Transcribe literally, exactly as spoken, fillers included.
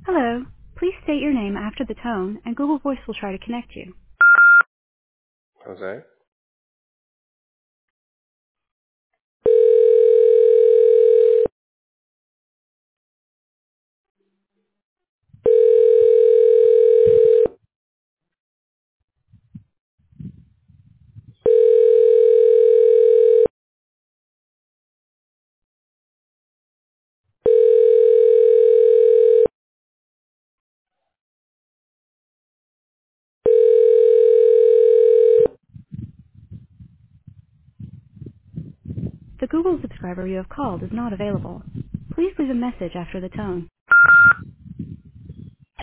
Hello. Please state your name after the tone, and Google Voice will try to connect you. Jose? The Google subscriber you have called is not available. Please leave a message after the tone.